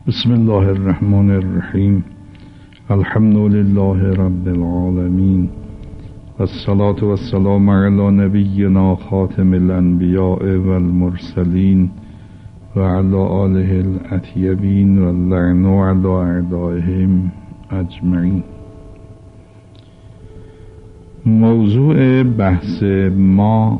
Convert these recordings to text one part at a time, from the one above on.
بسم الله الرحمن الرحیم. الحمد لله رب العالمین، والصلاة والسلام علی نبینا خاتم الانبیاء والمرسلین و علی آله الاطیبین واللعن علی اعدائهم اجمعین. موضوع بحث ما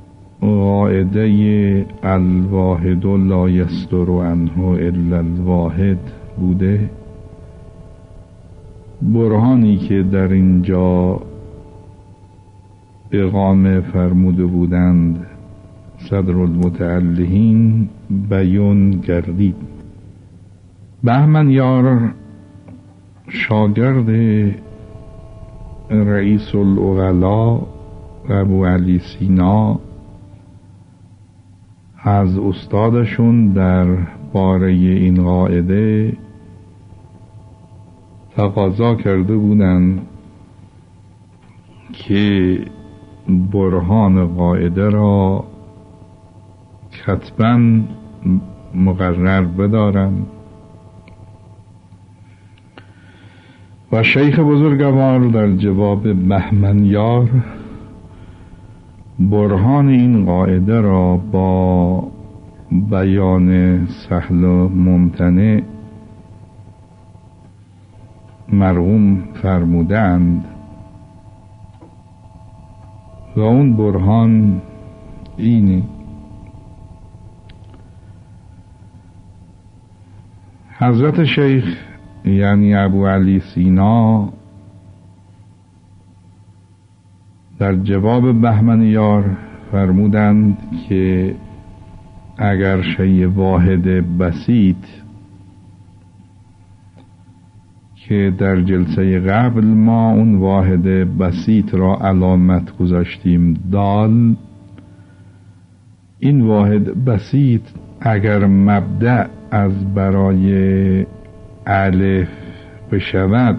قاعده الواحد لا یصدر عنه الا الواحد بوده. برهانی که در اینجا اقامه فرموده بودند صدر المتعلهین بیان گردید. بهمنیار شاگرد رئیس العقلا ابو علی سینا از استادشون در باره این قاعده تقاضا کرده بودند که برهان قاعده را کتباً مقرر بدارن و شیخ بزرگوار در جواب بهمنیار برهان این قاعده را با بیان سهل و ممتنع مرغوم فرمودند و اون برهان اینه: حضرت شیخ یعنی ابو علی سینا در جواب بهمنیار فرمودند که اگر شیء واحد بسیط که در جلسه قبل ما اون واحد بسیط را علامت گذاشتیم دال، این واحد بسیط اگر مبدأ از برای الف بشود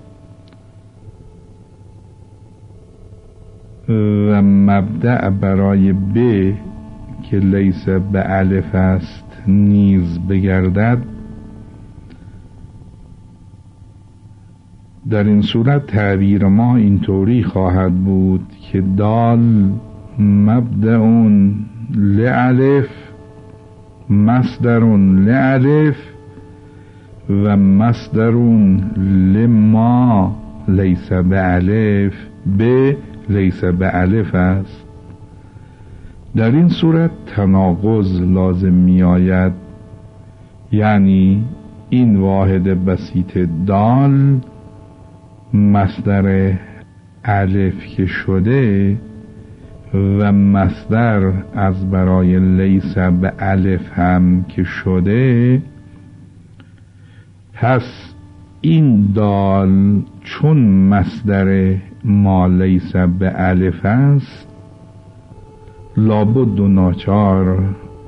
و مبدأ برای ب که لیس به الف است نیز بگردد، در این صورت تعبیر ما اینطوری خواهد بود که دال مبدأ لالف مصدر لالف و مصدر لما لیس به الف به لیس به الف است. در این صورت تناقض لازم می آید، یعنی این واحد بسیط دال مصدر الف که شده و مصدر از برای لیس به الف هم که شده، پس این دال چون مصدر ما لیس به الف است لابد و ناچار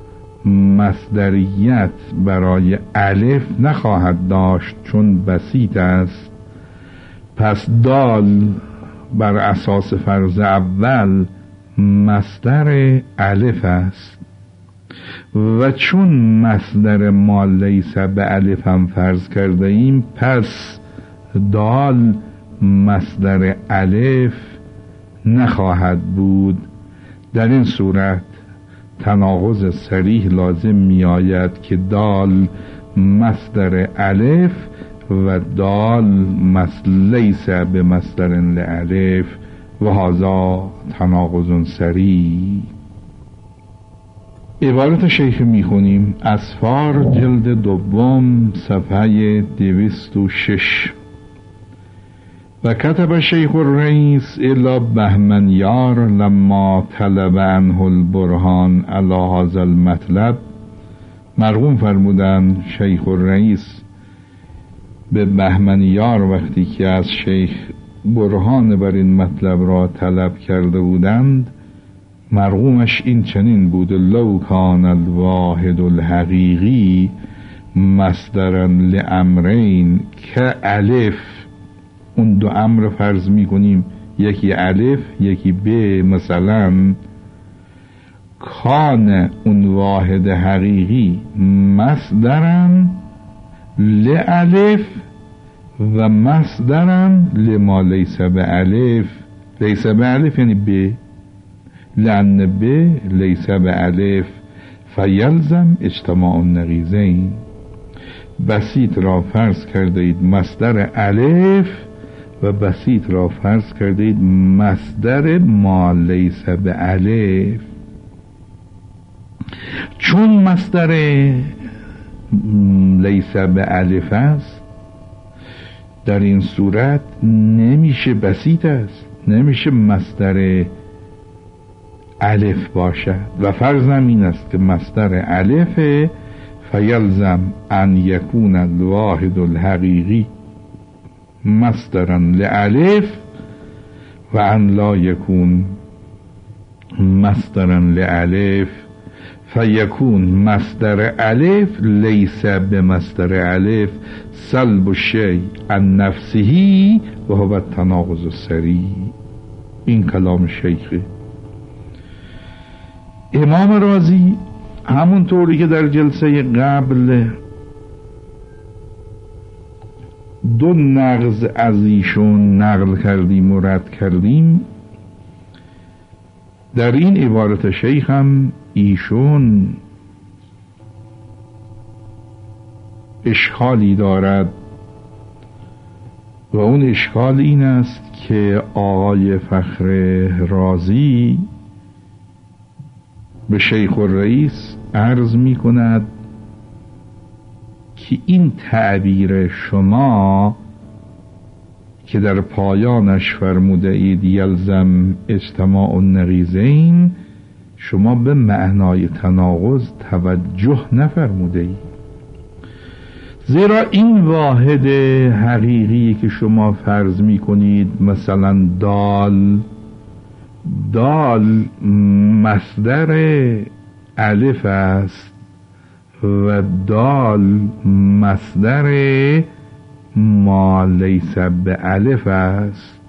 مصدریت برای الف نخواهد داشت چون بسیط است. پس دال بر اساس فرض اول مصدر الف است و چون مصدر ما لیس به الف هم فرض کرده ایم، پس دال مصدر الف نخواهد بود. در این صورت تناقض صریح لازم می آید که دال مصدر الف و دال لیس به مصدر لالف و هذا تناقض صریح. عبارت شیخ می خونیم: اسفار جلد دوم صفحه 206. و کتب شیخ الرئیس الی بهمنیار لما طلب عنه البرهان علی هذا المطلب. مرحوم فرمودند شیخ الرئیس به بهمنیار وقتی که از شیخ برهان بر این مطلب را طلب کرده بودند، مرحومش این چنین بود: لو کان الواحد الحقیقی مصدرا لامرین که الف، اون دو امر فرض می کنیم، یکی الف یکی ب، مثلا کان اون واحد حقیقی مصدرن لالف و مصدرم لما لیس به الف. لیس به الف یعنی ب، لأن ب لیس به الف فیلزم اجتماع النقیضین. بسیط را فرض کرده اید مصدر الف و بسیط را فرض کرده اید مصدر ما لیس به الف. چون مصدر لیس به الف است، در این صورت نمیشه بسیط است، نمیشه مصدر الف باشد و فرضم این است که مصدر الف فیلزم ان یکون الواحد الحقیقی مصدرا لالف و ان لا یکون مصدرا لالف فیکون مصدر الف لیس به مصدر الف سلب الشیء عن نفسه و هو التناقض السریع. این کلام شیخه امام رازی. همونطوری که در جلسه قبل دو نقض از ایشون نقل کردیم و رد کردیم، در این عبارت شیخ هم ایشون اشکالی دارد و اون اشکال این است که آقای فخر رازی به شیخ الرئیس عرض می کند که این تعبیر شما که در پایانش فرموده اید یلزم اجتماع النقیضین، شما به معنای تناقض توجه نفرموده اید، زیرا این واحد حقیقی که شما فرض می کنید مثلا دال مصدر الف است و دال مصدر ما لیس به الف است.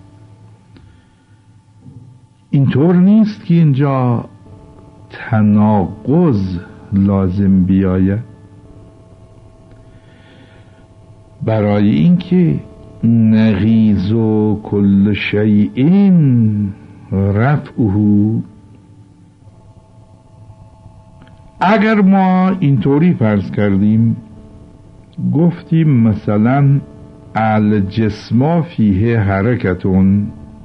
اینطور نیست که اینجا تناقض لازم بیاید، برای اینکه نقیض و کل شیء رفعه. اگر ما اینطوری فرض کردیم گفتیم مثلا الجسم فیه حرکتون،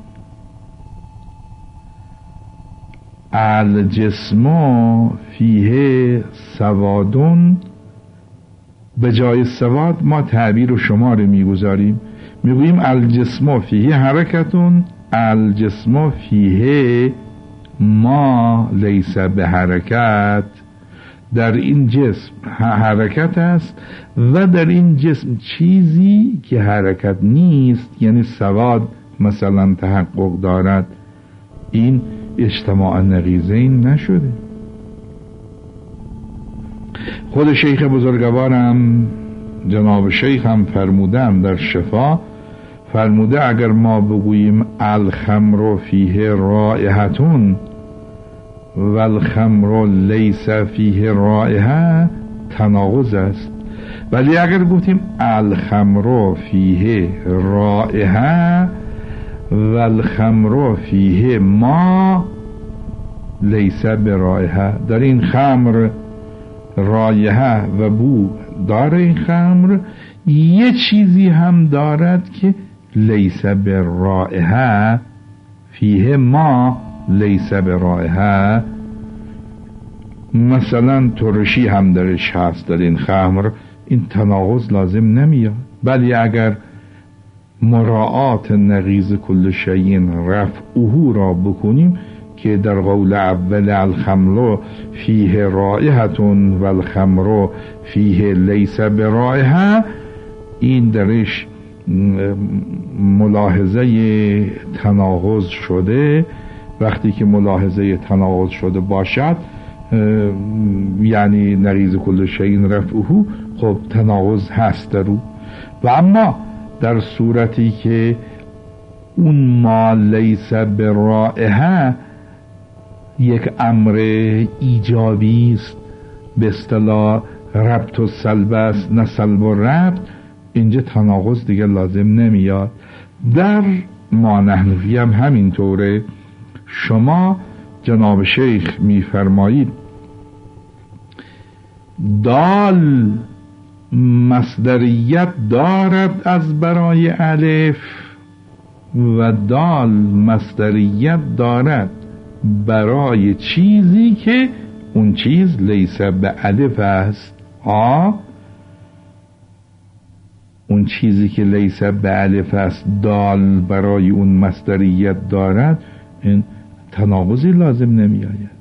الجسم فیه سوادون، به جای سواد ما تعبیر و شماره میگذاریم، میگوییم الجسم فیه حرکتون، الجسم فیه ما لیس به حرکت. در این جسم حرکت است و در این جسم چیزی که حرکت نیست، یعنی سواد مثلا تحقق دارد. این اجتماع نقیضین نشده. خود شیخ بزرگوارم جناب شیخ هم فرمودن در شفا، فرموده اگر ما بگوییم الخمر فیه رائحتون و الخمر لیس فیه رائحه تناقض است، ولی اگر گفتیم الخمر فیه رائحه و الخمر فیه ما لیس برائحه، در این خمر رائحه و بو داره، این خمر یه چیزی هم دارد که لیس برائحه، فیه ما لیس برائحه، مثلا ترشی هم درش هست در این خمر، این تناقض لازم نمیاد. ولی اگر مراعات نقیض کل شیء رفعه را بکنیم که در قول اول الخمر فیه رائحتون و الخمر فیه لیس برائحه، این درش ملاحظه تناقض شده. وقتی که ملاحظه تناقض شده باشد یعنی نقیض کل شیء رفعه، خب تناقض هست در او. و اما در صورتی که اون ما لیس برائحه یک امر ایجابی است، به اصطلاح ربط و سلب است نه سلب و ربط، اینجا تناقض دیگه لازم نمیاد. در ما نحنفی هم همینطوره. شما جناب شیخ میفرمایید دال مصدریت دارد از برای الف و دال مصدریت دارد برای چیزی که اون چیز لیس به الف است. اون چیزی که لیس به الف است دال برای اون مصدریت دارد، این تناقضی لازم نمی آید.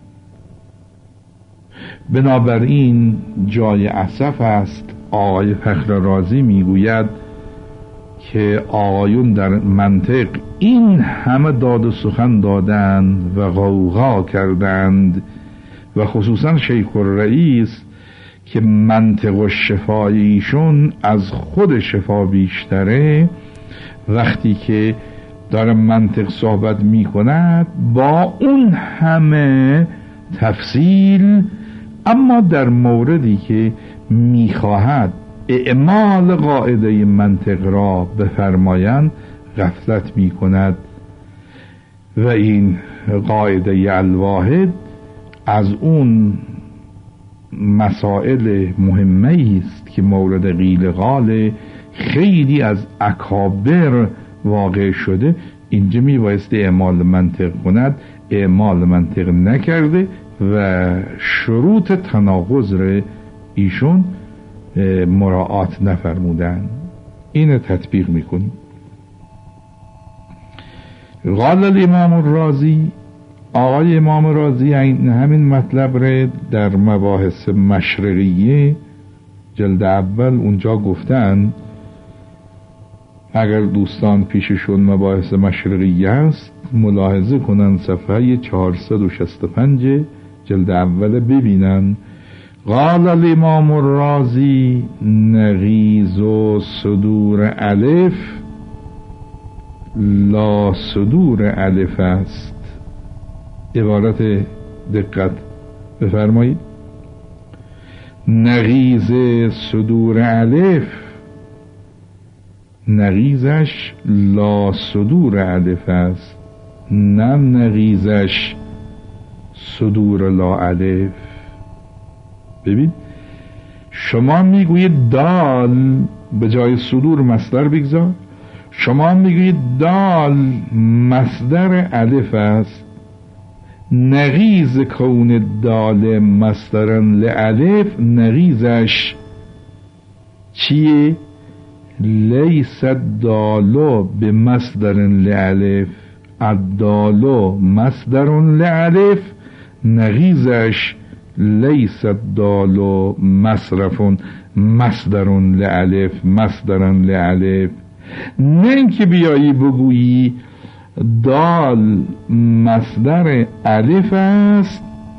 بنابراین جای اسف است آقای فخر رازی میگوید که آقایون در منطق این همه داد و سخن دادند و غوغا کردند و خصوصا شیخ الرئیس که منطق و شفای ایشون از خود شفا بیشتره، وقتی که داره منطق صحبت می کند با اون همه تفصیل، اما در موردی که می خواهد اعمال قاعده منطق را بفرمایند غفلت می کند و این قاعده الواحد از اون مسائل مهمه است که مورد قیل قال خیلی از اکابر واقع شده. اینجا می بایست اعمال منطق کند، اعمال منطق نکرده و شروط تناقض را ایشون مراعات نفرمودن. این تطبیق میکنیم. قال الامام الرازی، آقای امام رازی همین مطلب را در مباحث مشرقیه جلد اول اونجا گفتن. اگر دوستان پیششون مباحث مشرقیه است ملاحظه کنن صفحه 465 جلد اول ببینن. قال الامام الرازی نغیز و صدور الف لا صدور الف است. عبارت دقت بفرمایید. نغیز صدور الف، نغیزش لا صدور الف است، نه نغیزش صدور لا الف. ببین شما میگویید دال به جای صدور مصدر بگذار، شما میگویید دال مصدر الف است، نغیز کون دال مصدرن لالف نغیزش چیه؟ لیس الدالو به مصدرن لالف، الدالو مصدرن لالف نغیزش لیس الدالو مصرفون مصدرن لالف مصدرن لالف. نه اینکه بیایی بگویی دال مصدر الف است،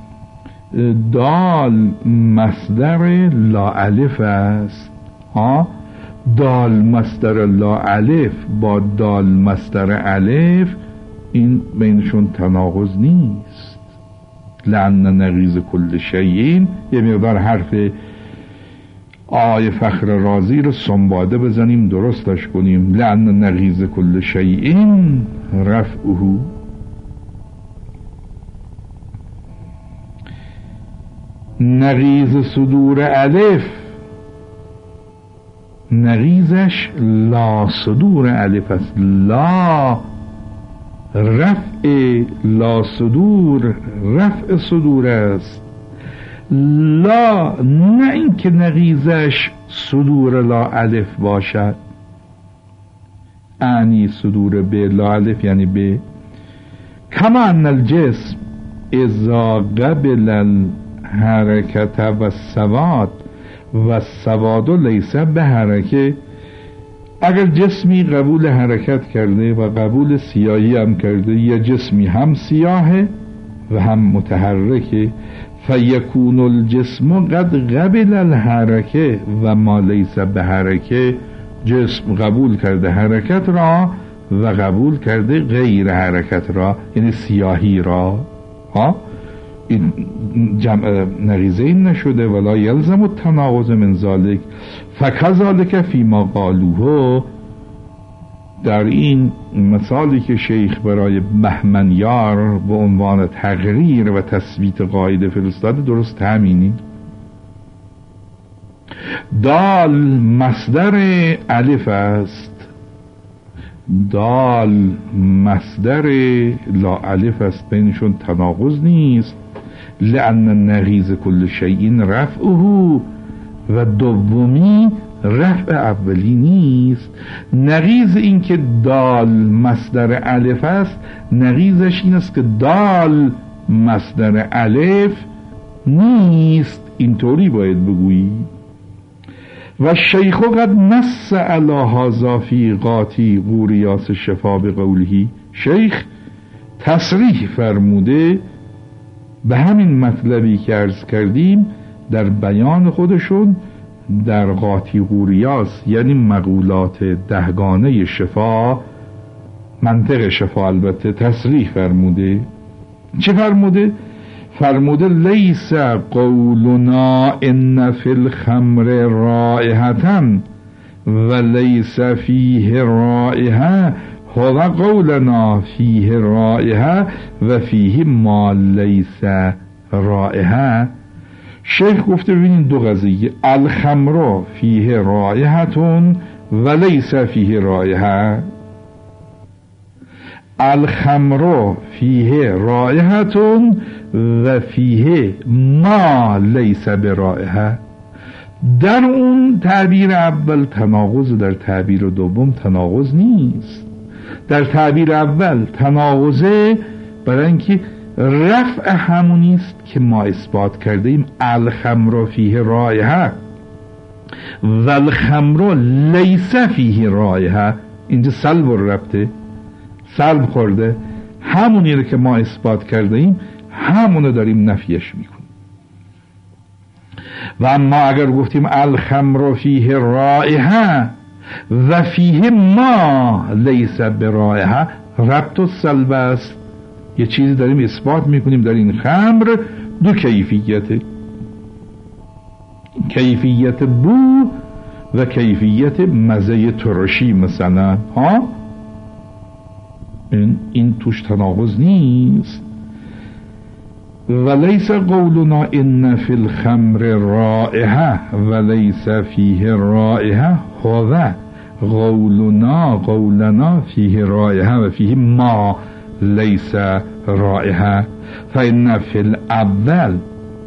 دال مصدر لا الف است. دال مصدر لا الف با دال مصدر الف این بینشون تناقض نیست. لأن نغیز کل شیء، یه مقدار حرف آقای فخر رازی رو سنباده بزنیم درستش کنیم. لأن نغیز کل شیء رفعه، نغیز صدور الف نغیزش لا صدور الف است. لا رفع لا صدور رفع صدور است. لا نه اینکه نغیزش صدور لا الف باشد، اعنی صدور به لا الف یعنی به. کما ان الجسم اذا قبل الحرکت و السواد و السواد لیس به حرکه، اگر جسمی قبول حرکت کرده و قبول سیاهی هم کرده، یا جسمی هم سیاهه و هم متحرکه، فیکون الجسم قد قبل الحرکه و ما لیس به حرکه، جسم قبول کرده حرکت را و قبول کرده غیر حرکت را، یعنی سیاهی را. این جمع نقیضه این نشده ولا یلزم التناقض من ذلک فکذالک فیما قالوه. در این مثالی که شیخ برای بهمنیار به عنوان تقریر و تثبیت قاعده فرستاده درست همینی. دال مصدر الف است، دال مصدر لا الف است، بینشون تناقض نیست. لأن نقیض کل شیء رفعه و دومی رفع اولی نیست. نقیض این که دال مصدر الف است نقیضش این است که دال مصدر الف نیست، اینطوری باید بگویی. و شیخ قد نص علی هذا فی قاطی قوریاس شفا بقوله. شیخ تصریح فرموده به همین مطلبی که عرض کردیم در بیان خودشون در قاطی قوریاس، یعنی مقولات دهگانه شفا، منطق شفا البته، تصریح فرموده. چه فرموده؟ فرموده لیس قولنا ان فی الخمر رائحة و لیس فیه رائحة هو قولنا فیه رائحة و فیه ما لیس رائحة. شیخ گفته ببینید دو قضیه، الخمر فیه رائحة و لیس فیه رائحة. الخمر فیه رائحة و فیه ما لیس برائحة. در اون تعبیر اول تناقض، در تعبیر دوم تناقض نیست. در تعبیر اول تناقضه برای اینکه رفع همونی است که ما اثبات کرده ایم، الخمر فیه رائحة و الخمر لیس فیه رائحة. اینجا سلب ربطه، سلب خورده، همونی رو که ما اثبات کرده ایم همونو داریم نفیش میکنیم. و اما اگر گفتیم الخمر فیه رائحة و فیه ما لیس برائحة، ربط و سلب است. یه چیزی داریم اثبات میکنیم در این خمر دو کیفیته، کیفیت بو و کیفیت مزه ترشی مثلا ها، این توش تناقض نیست. ولیس قولنا ان فی الخمر رائحة ولیس فیه رائحة هو قولنا فیه رائحة و فیه ما لیس رائحة. فإن فی الاول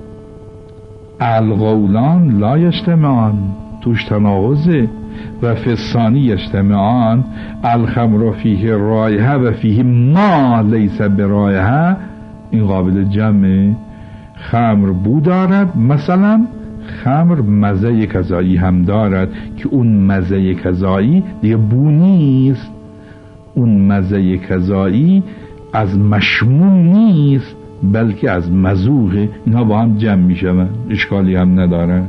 القولان لا یجتمعان، توش تناقضه. و فی الثانی یجتمعان، الخمر فیه رائحة و فیه ما لیس برائحة. این قابل جمع. خمر بو دارد، مثلا خمر مزه کذایی هم دارد که اون مزه کذایی دیگه بو نیست، اون مزه کذایی از مشموم نیست بلکه از مذوقه. اینها با هم جمع می شوند، اشکالی هم ندارن.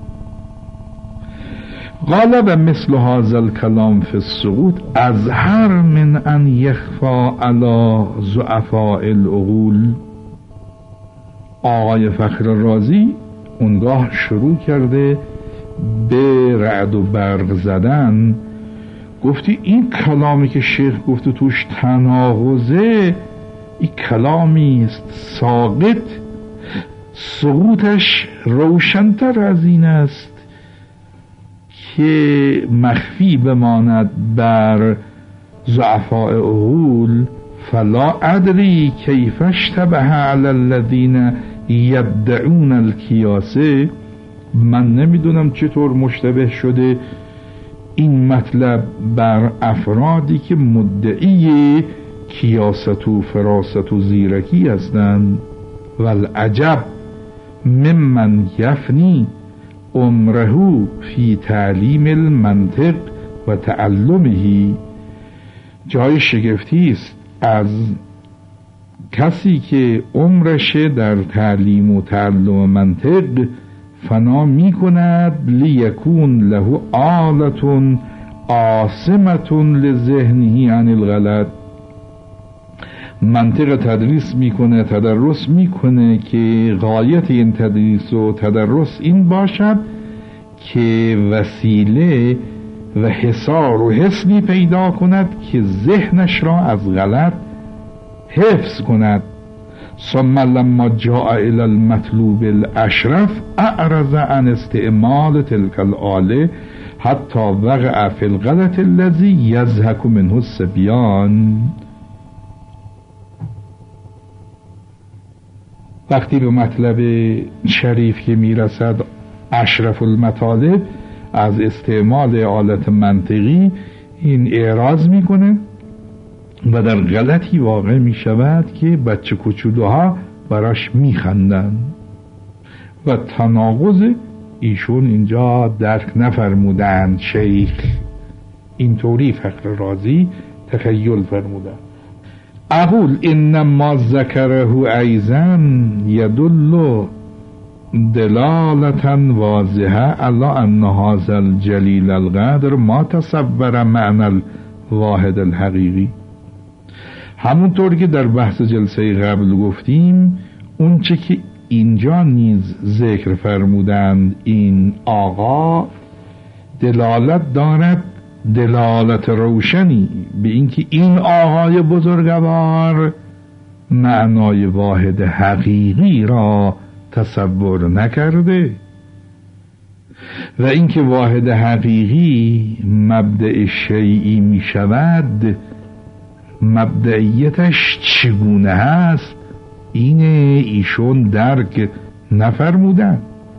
قال و مثل هذا الكلام فی السقوط اظهر من ان یخفا علی ضعفاء العقول. آقای فخر رازی اونگاه شروع کرده به رعد و برق زدن. گفتی این کلامی که شیخ گفته توش تناقضه، این کلامی است ساقط، سقوطش روشنتر از این است که مخفی بماند بر ضعفاء عقول. فلا ادری کیف اشتبه علی الذین یدعون الکیاسه. من نمیدونم چطور مشتبه شده این مطلب بر افرادی که مدعی کیاست و فراست و زیرکی هستند. والعجب ممن یفنی عمره فی تعلیم المنطق و تعلمه. جای شگفتی است از کسی که عمرش در تعلیم و تعلم منطق فنا می کند لیکون له آلة عاصمة لذهنه عن الغلط. منطق تدریس میکنه، تدرس میکنه که غایت این تدریس و تدرس این باشد که وسیله و حصار و حصنی پیدا کند که ذهنش را از غلط حفظ کند. ثم لما جاء الى المطلوب الاشرف اعرض عن استعمال تلك الآله حتی وقع فی الغلط الذی یضحک منه الصبیان. وقتی به مطلب شریف که میرسد، اشرف المطالب، از استعمال آلت منطقی این اعراض میکنه و در غلطی واقع میشود که بچه کوچولوها براش میخندن و تناقض ایشون اینجا درک نفرمودن. شیخ اینطوری فخر رازی تخیل فرمودن. اقول انما ذکره ایضا یدل دلالة واضحة على ان هذا الجلیل القدر ما تصور معنى الواحد الحقیقی. همونطور که در بحث جلسه قبل گفتیم، اون چه که اینجا نیز ذکر فرمودند این آقا دلالت دارد، دلالت روشنی به اینکه این آقای بزرگوار معنای واحد حقیقی را تصور نکرده و اینکه واحد حقیقی مبدأ شیئی می شود، مبدئیتش چگونه هست اینه ایشون درک نفرمودن.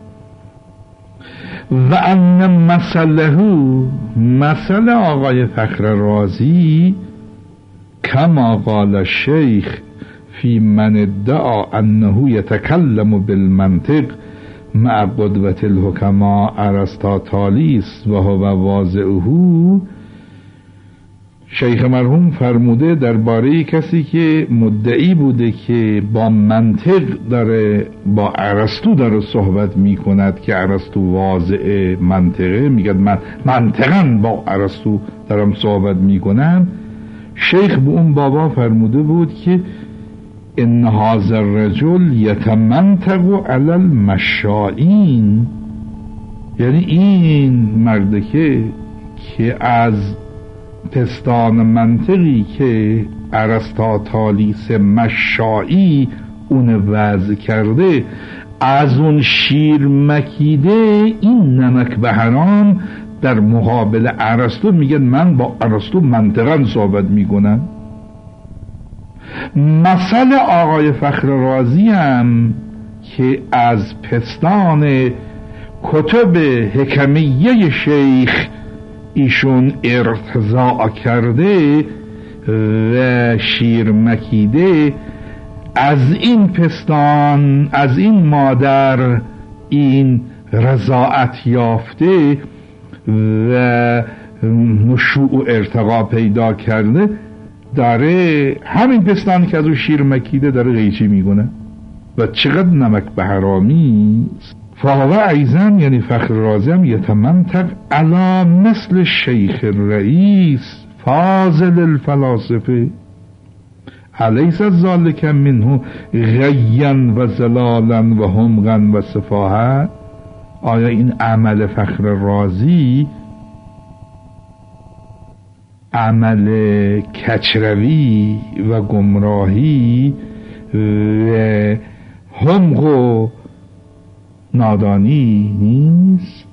و ان مثل آقای فخر رازی کما قال الشیخ فی من ادعا انه یتکلم بالمنطق مع قدوة الحکما ارسطاطالیس و هو واضعه. شیخ مرحوم فرموده درباره کسی که مدعی بوده که با منطق داره، با ارسطو داره صحبت میکند که ارسطو واضع منطقه، میگه من منطقاً با ارسطو دارم صحبت میکنم. شیخ به اون بابا فرموده بود که ان هذا الرجل یتمنطق علی المشائین، یعنی این مرده که از پستان منطقی که ارسطاطالیس مشائی اون وضع کرده، از اون شیر مکیده این نمک به حرام در مقابل ارسطو میگن من با ارسطو منطقاً صحبت میکنم. مثل آقای فخر رازی هم که از پستان کتب حکمیه شیخ ایشون ارتضاع کرده و شیر مکیده، از این پستان، از این مادر این رضاعت یافته و نشوع و ارتقا پیدا کرده، داره همین پستان که از اون شیر مکیده داره قیچی میکنه و چقدر نمک به حرامی. فهو ایضا یعنی فخر رازی هم یتمنطق علی مثل شیخ الرئیس فاضل الفلاسفه الیس ذالک منه غیا و زلالا و حمقا و سفاهه. آیا این عمل فخر رازی عمل کچروی و گمراهی و حمق و نادانی نیست؟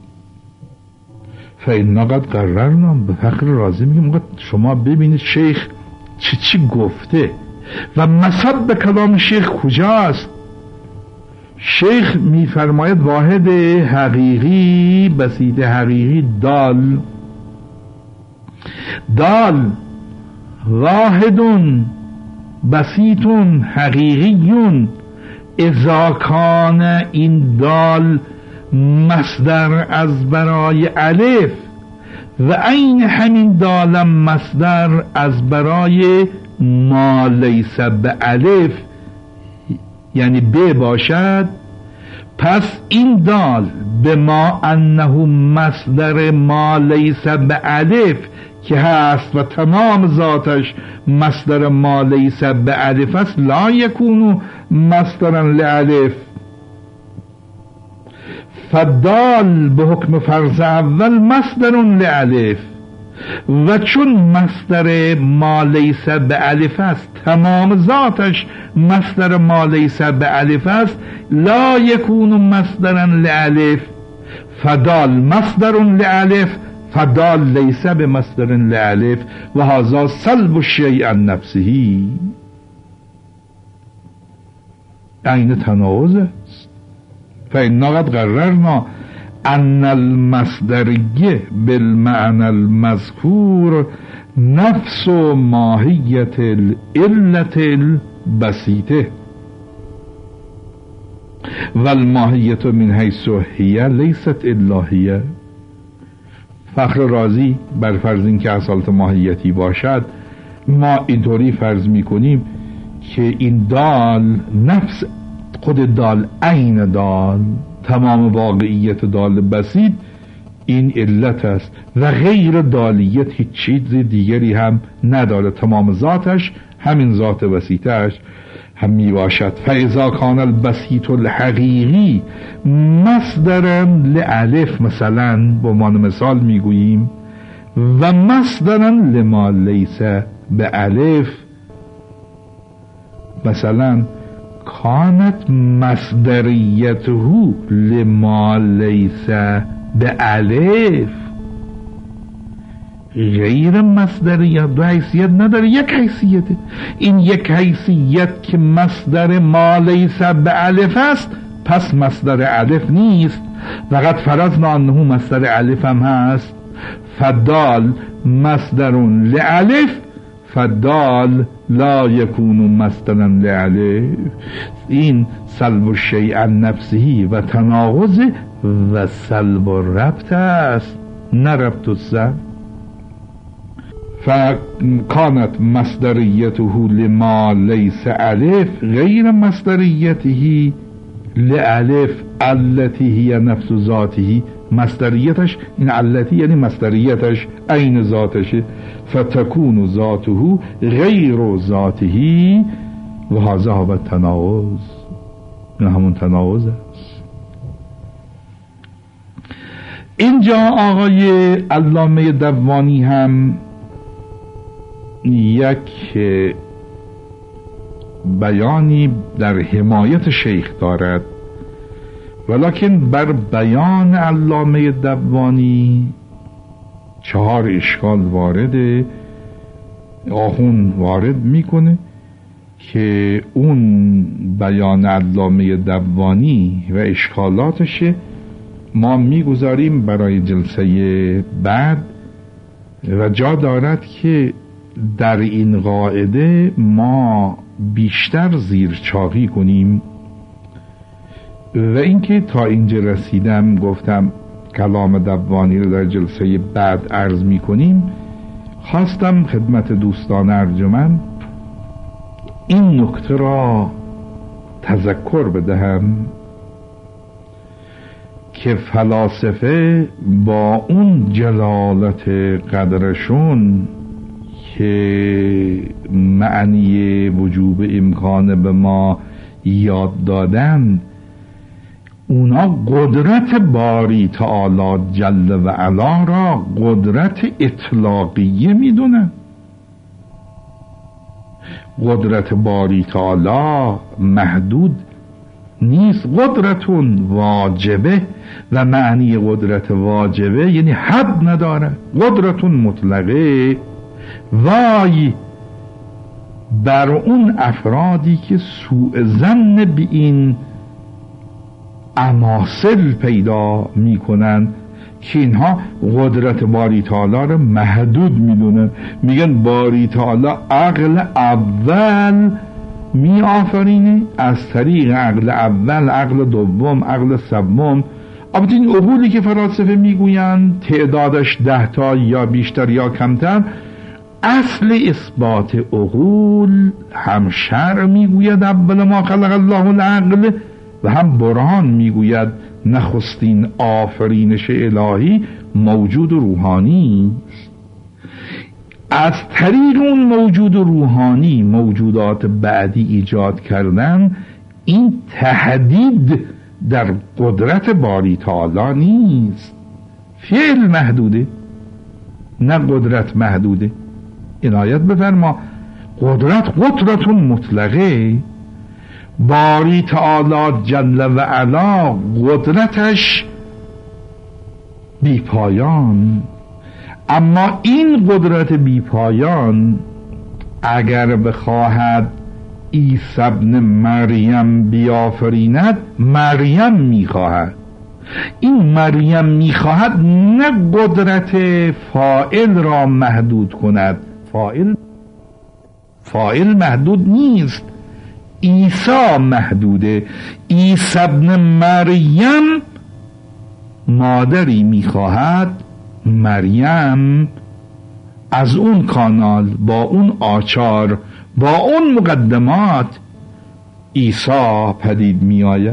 فإنا قد قررنا. به فخر رازی میگم شما ببینید شیخ چی گفته و مصب کلام شیخ کجاست. شیخ میفرماید واحد حقیقی، بسیط حقیقی، دال واحد بسیط حقیقی اذا کان این دال مصدر از برای الف و عین همین دالم مصدر از برای ما لیس به الف یعنی ب باشد، پس این دال به ما انه مصدر ما لیس به الف که هست و تمام ذاتش مصدر ما لیس به الف است، لا یکونو مصدرا لالف. فدال به حکم فرض اول مصدر لالف، و چون مصدر ما لیس به الف است تمام ذاتش مصدر ما لیس به الف است، لا یکون مصدرا لالف. فدال مصدر لالف، فدال لیس به مصدر لالف و هذا سلب الشیء عن نفسه. عین تناقض است. فإنا قد قررنا ان المصدریه بالمعنى المذکور نفس و ماهیت العلت البسیطه و الماهیت من حیث هی لیست الا هی. فخر رازی بر فرض این که اصالت ماهیتی باشد، ما اینطوری فرض میکنیم که این دال نفس خود دال، عین دال، تمام واقعیت دال بسیط این علت است و غیر دالیت هیچ چیز دیگری هم نداره، تمام ذاتش همین ذات بسیطش هم می باشد. فاذا کان البسیط الحقیقی مصدرا لالف، مثلا به عنوان مثال میگوییم، و مصدرا لما لیس به الف، مثلا کانت مصدریته لما لیس به الف، غیر مصدریت دو حیثیت نداره، یک حیثیته. این یک حیثیت که مصدر ما لیس به الف است پس مصدر الف نیست، فقط فرضنا انه مصدر الف هم هست. فدال مصدر لالف، فدال لا یکون مصدرا لالف. این سلب الشیء عن نفسه و تناقض و سلب الربط است، نه ربط السلب. فکانت مصدریته لما لیس الف غیر مصدریته لالف التي هي نفس ذاته. مصدریتش این علتی یعنی مصدریتش عین ذاتشه. فتكون ذاته غیر ذاته و هذا هو التناقض. این همون تناقض است. اینجا آقای علامه دوانی هم یک بیانی در حمایت شیخ دارد، ولکن بر بیان علامه دوانی 4 اشکال وارده. آخون وارد میکنه که اون بیان علامه دوانی و اشکالاتش ما میگذاریم برای جلسه بعد، و جا دارد که در این قاعده ما بیشتر زیرچاقی کنیم. و اینکه تا اینجا رسیدم گفتم کلام دوانی رو در جلسه بعد عرض می کنیم. خواستم خدمت دوستان ارجمند این نکته را تذکر بدهم که فلاسفه با اون جلالت قدرشون که معنی وجوب امکان به ما یاد دادن، اونا قدرت باری تعالی جل و علا را قدرت اطلاقیه میدونن. قدرت باری تعالی محدود نیست، قدرتون واجبه، و معنی قدرت واجبه یعنی حد نداره، قدرتون مطلقه. وای بر اون افرادی که سوء ظن به این اماثل پیدا میکنن که اینها قدرت باری تعالی رو محدود میدونن. میگن باری تعالی عقل اول می آفرینه، از طریق عقل اول عقل دوم عقل سوم. البته این عقولی که فلاسفه میگوین تعدادش 10 تا یا بیشتر یا کمتر، اصل اثبات عقول هم شرع میگوید اول ما خلق الله العقل و هم برهان میگوید نخستین آفرینش الهی موجود روحانی است. از طریق اون موجود روحانی موجودات بعدی ایجاد کردن، این تهدید در قدرت باری تعالی نیست. فعل محدوده نه قدرت محدوده. عنایت بفرما، قدرت مطلقه. باری تعالی جل و علا قدرتش بی پایان، اما این قدرت بی پایان اگر بخواهد عیسی ابن مریم بیافریند، مریم میخواهد. این مریم میخواهد نه قدرت فاعل را محدود کند. فاعل محدود نیست، عیسی محدوده. عیسی ابن مریم مادری میخواهد، مریم از اون کانال با اون آچار با اون مقدمات عیسی پدید می آید.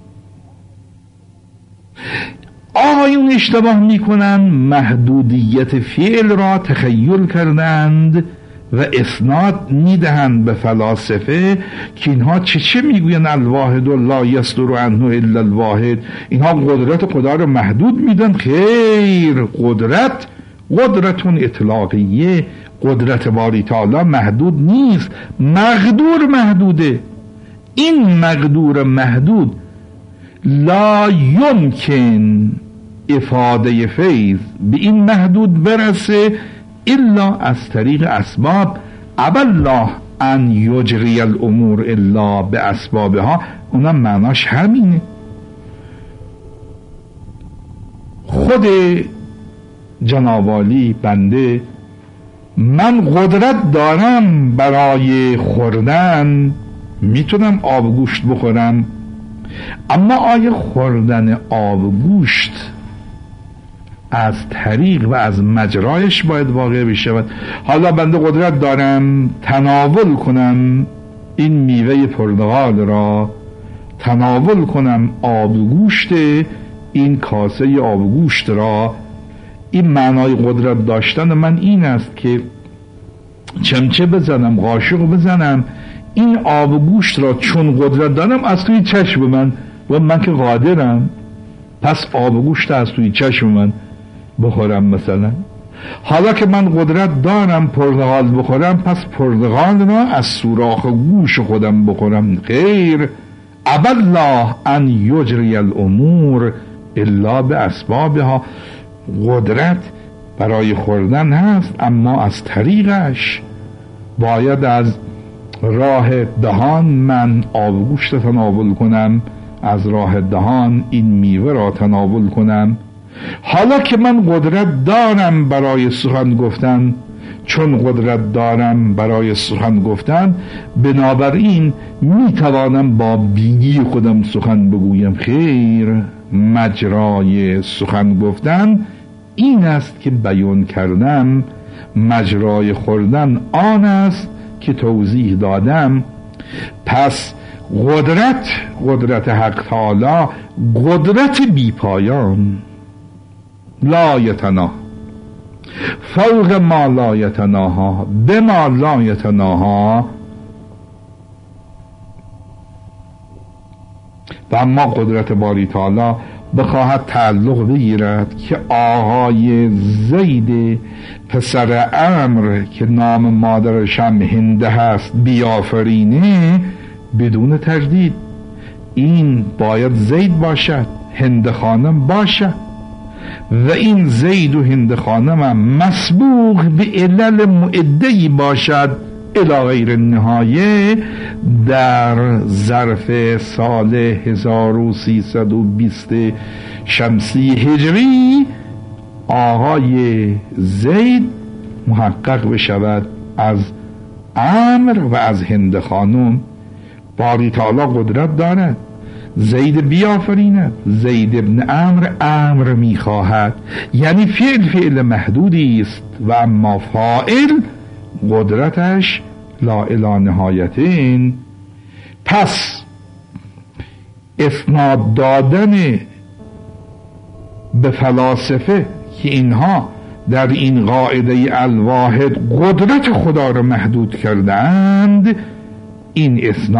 آقایون اشتباه می کنند، محدودیت فعل را تخیل کردند و اسناد می دهند به فلاسفه که اینها چه می گویند الواحد لا یصدر عنه الا الواحد، اینها قدرت خدا را محدود می دن. خیر، قدرتون اطلاقیه، قدرت باری تعالی محدود نیست، مقدور محدوده. این مقدور محدود لا یمکن افاده فیض به این محدود برسه الا از طریق اسباب. ابا الله ان یجری الامور الا به اسبابها. اونم معناش همینه. خود جناب عالی بنده، من قدرت دارم برای خوردن، میتونم آب گوشت بخورم، اما آیا خوردن آب گوشت از طریق و از مجرایش باید واقع بشود؟ حالا بنده قدرت دارم تناول کنم این میوه پرتقال را، تناول کنم آب گوشت این کاسه آب گوشت را. این معنای قدرت داشتن من این است که چمچه بزنم، قاشق بزنم، این آب گوشت را چون قدرت دارم از توی چشم من، و من که قادرم، پس آب گوشت از توی چشم من بخورم مثلا. حالا که من قدرت دارم پرتقال بخورم، پس پرتقال را از سوراخ گوش خودم بخورم. خیر، ابا الله ان یجری الامور الا به اسبابها. قدرت برای خوردن هست، اما از طریقش باید از راه دهان من آب گوشت تناول کنم، از راه دهان این میوه را تناول کنم. حالا که من قدرت دارم برای سخن گفتن، چون قدرت دارم برای سخن گفتن، بنابراین میتوانم با بینی خودم سخن بگویم. خیر، مجرای سخن گفتن این است که بیان کردم، مجرای خوردن آن است که توضیح دادم. پس قدرت حق تعالی قدرت بی پایان، لا یتناها، فوق ما لا یتناها، بما لا یتناها. و اما قدرت باری تعالی بخواهد تعلق بگیرد که آقای زید پسر عمرو که نام مادرش هم هنده هست بیافرینه، بدون تردید این باید زید باشد، هنده خانم باشد. و این زید و هنده خانم هم مسبوق به علل معده‌ای باشد الی غیر نهایه. در ظرف سال 1320 شمسی هجری آقای زید محقق بشود از عمرو و از هند خانم. باری تعالی قدرت دارد زید بیافریند. زید ابن عمرو میخواهد، یعنی فعل محدودی است، و اما فاعل قدرتش لا الی نهایتین. پس اسناد دادن به فلاسفه که اینها در این قاعده الواحد قدرت خدا را محدود کردند، این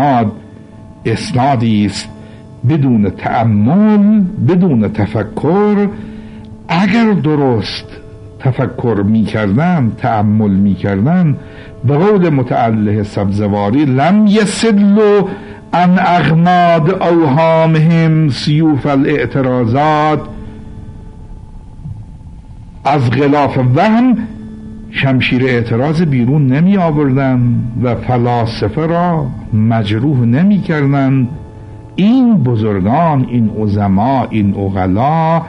اسنادی است بدون تأمل، بدون تفکر. اگر درست تفکر می‌کردند، تأمل می‌کردند، به قول متعله سبزواری لم یسلوا عن اغماد اوهامهم سیوف الاعتراضات، از غلاف وهم شمشیر اعتراض بیرون نمی آوردن و فلاسفه را مجروح نمی کردن. این بزرگان، این عظما، این عقلا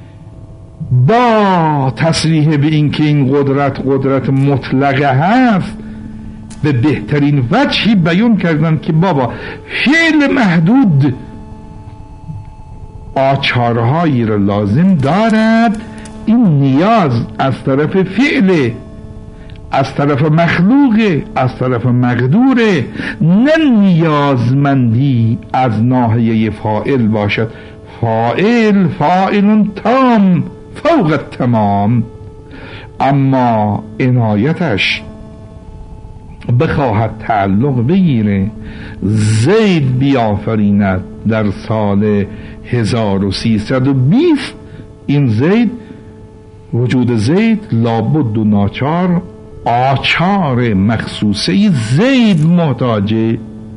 با تصریح به این که این قدرت مطلقه هست به بهترین وجهی بیان کردن که بابا فعل محدود آچارهایی را لازم دارد. این نیاز از طرف فعل، از طرف مخلوق، از طرف مقدوره، نه نیازمندی از ناحیه فاعل باشد. فاعل تام فوق التمام، اما عنایتش بخواهد تعلق بگیره زید بیافریند در سال 1320، این زید، وجود زید لابد و ناچار آچار مخصوصه زید محتاجه.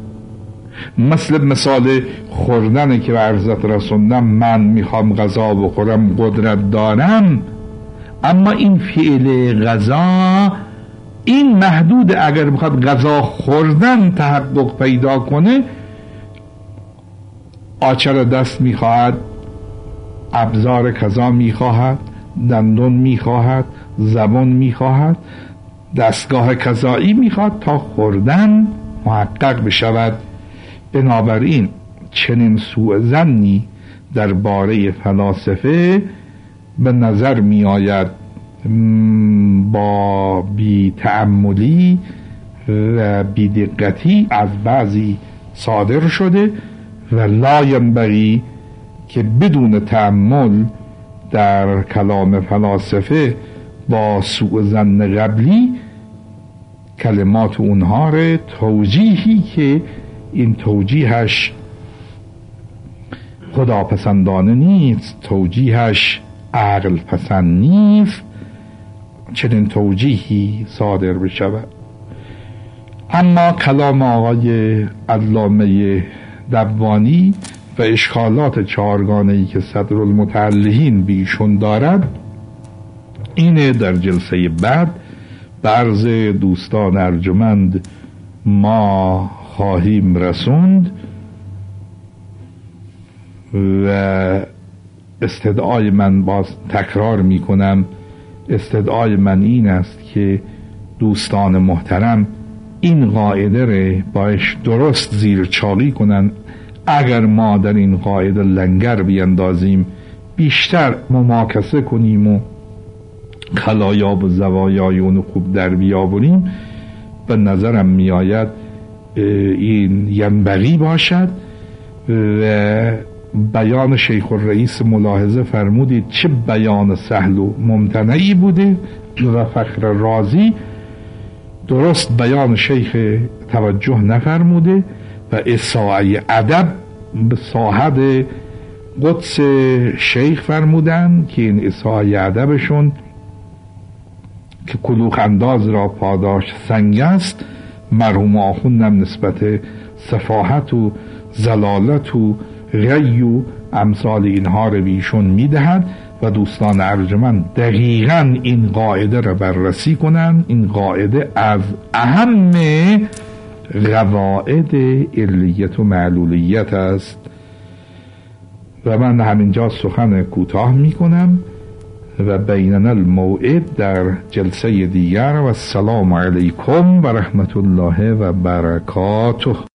مثال خوردن که به عرضت رسوندم، من میخوام غذا بخورم، قدرت دارم، اما این فعل غذا این محدود. اگر بخواد غذا خوردن تحقق پیدا کنه، آچار دست میخواهد، ابزار کذا میخواهد، دندون میخواهد، زبان میخواهد، دستگاه کذایی میخواهد تا خوردن محقق بشود. بنابراین چنین سوء ظنی درباره فلاسفه به نظر می آید با بی تأملی و بی دقتی از بعضی صادر شده و لا ینبغی که بدون تأمل در کلام فلاسفه با سوء ظن قبلی کلمات اونها را توجیهی که این توجیهش خداپسندانه نیست، توجیهش عقل پسند نیست، چنین توجیهی صادر بشود. اما کلام آقای علامه دبانی و اشکالات چهارگانه‌ای که صدرالمتعلهین بیشون دارد، اینه در جلسه بعد عرض دوستان ارجمند ما خواهیم رسوند و استدعای من، باز تکرار می کنم، استدعای من این است که دوستان محترم این قاعده رو باش درست زیر چاقی کنن. اگر ما در این قاعده لنگر بیندازیم، بیشتر مماکسه کنیم و خلایاب و زوایای اونو خوب در بیاوریم، به نظرم می آید این ینبغی باشد. و بیان شیخ الرئیس ملاحظه فرمودید چه بیان سهل و ممتنعی بوده و فخر رازی درست بیان شیخ توجه نفرموده و اساعه ادب به صاحب قدس شیخ فرمودن که این اساعه ادبشون که کلوخ انداز را پاداش سنگ است، مرحوم آخوندم نسبت سفاهت و زلالت و غی و امثال اینها رو بیشون میدهد و دوستان ارجمند دقیقاً این قاعده را بررسی کنند. این قاعده از اهم قواعد علیت و معلولیت است و من همینجا سخن کوتاه میکنم و بیننا الموعد در جلسه دیگر و السلام علیکم و رحمت الله و برکاته.